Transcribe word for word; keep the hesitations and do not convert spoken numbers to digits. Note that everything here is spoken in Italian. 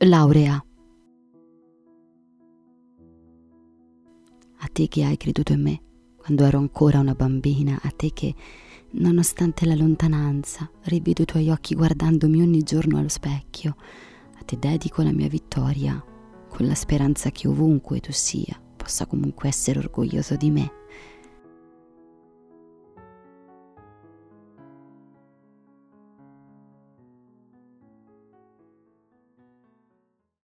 laurea. A te che hai creduto in me quando ero ancora una bambina, a te che, nonostante la lontananza, rivedo i tuoi occhi guardandomi ogni giorno allo specchio, a te dedico la mia vittoria, con la speranza che ovunque tu sia, possa comunque essere orgoglioso di me.